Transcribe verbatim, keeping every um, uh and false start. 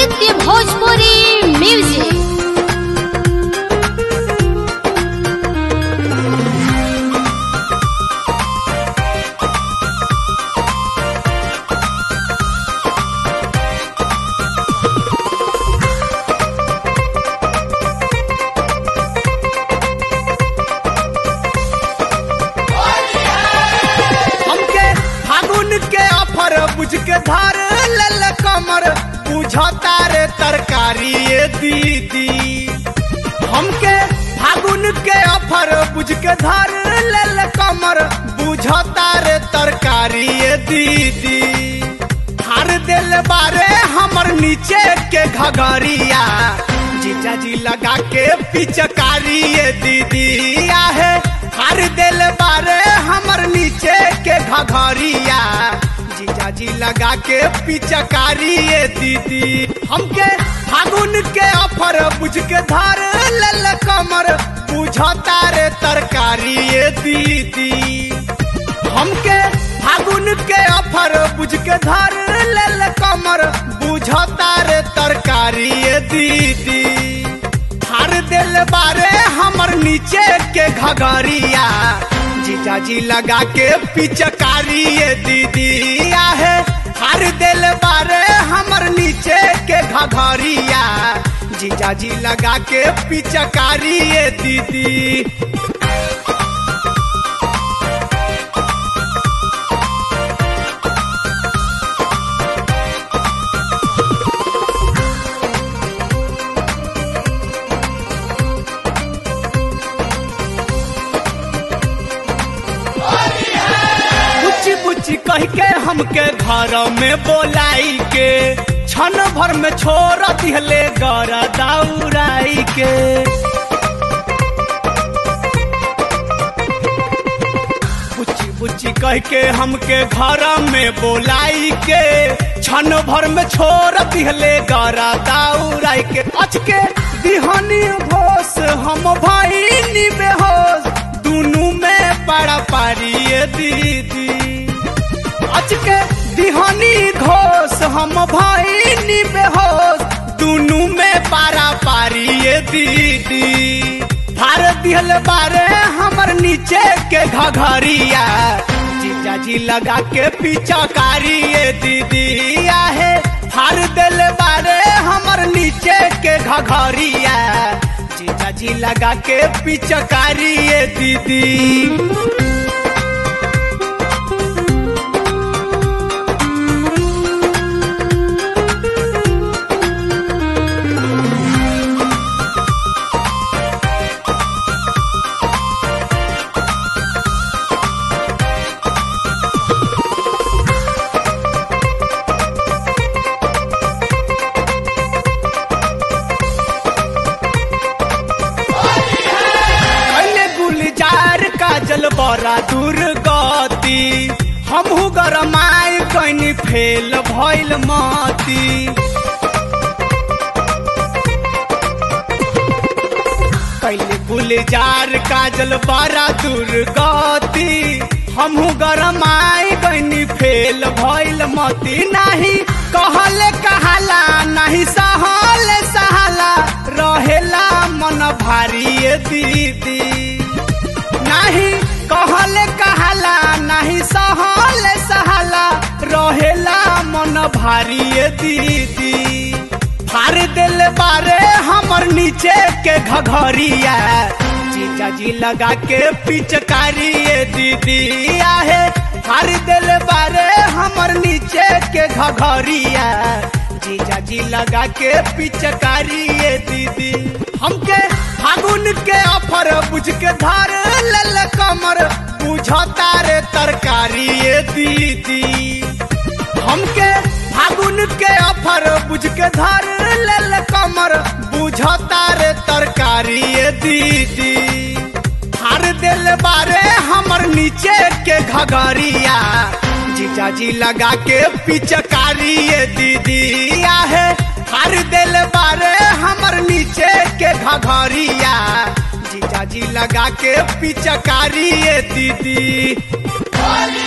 Aditya Bhojpuri music. बुझ के धार लल कमर बुझता रे तरकारी ये दीदी। हमके फागुन के अफर बुझ के धार लल कमर बुझता रे तरकारी ये दीदी। धार दिल बारे हमर नीचे के घगरिया जीजा जी लगा के पिचकारी ये दीदी आहे। धार दिल बारे हमर नीचे के घगरिया जीजा जी लगा के पिचकारी ये दीदी। हमके फागुन के अफर बुझ के धार लल कमर बुझता रे तरकारी ये दीदी। हमके फागुन के अफर बुझ के धार लल कमर बुझता रे तरकारी ये दीदी। धार दिल बारे हमर नीचे के घगरिया जीजा जी लगा के पिचकारी ये दीदी आहे। हर दिल बारे हमर नीचे के घगरिया जीजा जी लगा के पिचकारी ये दीदी। कह के हमके घर में बोलाई के क्षण भर में छोड़ दिहले गर दौड़ाई के। बुच्ची बुच्ची कह के हमके घर में बोलाई के क्षण भर में छोड़ दिहले गर दौड़ाई के। अच के दिहनी होश हम भाई नी बेहोश दोनों में पड़ा पारी दीदी। अच के दिहानी घोष हम भाई नी बेहोश दोनों में पारा पारी ये दीदी। धार दिहल बारे हमर नीचे के घगरिया जीजा जी लगा के पिचकारी ये दीदी आहे। धार दिल बारे हमर नीचे के घगरिया जीजा जी लगा के पिचकारी ये दीदी। बड़ा दुर्गति हमहू गरमाई कनी फेल भइल मती। कैले गुलजार काजल बड़ा दुर्गति हमहू गरमाई कनी फेल भइल मती। नहीं कहले कहाला नहीं सहले सहाला रहेला मन भारी दीदी। नहीं कहले कहाला नहीं सहले सहाला रहेला मन भारी दीदी। फार दिल बारे हमर नीचे के घगरिया जीजा जी लगा के पिचकारी ये दीदी आहे। फार दिल बारे हमर नीचे के घगरिया जीजा जी लगा के पिचकारी ये दीदी। हमके फागुन के अफर बुझ के धार लल कमर बुझता रे तरकारी ये दीदी। हमके फागुन के अफर बुझ के धार लल कमर बुझता रे तरकारी ये दीदी। धार दिल बारे हमर नीचे के घगरिया जीजा जी लगा के पिचकारी ये दीदी आहे। हर दिल बारे हमर नीचे के घगरिया जीजा जी लगा के पिचकारी ये दीदी।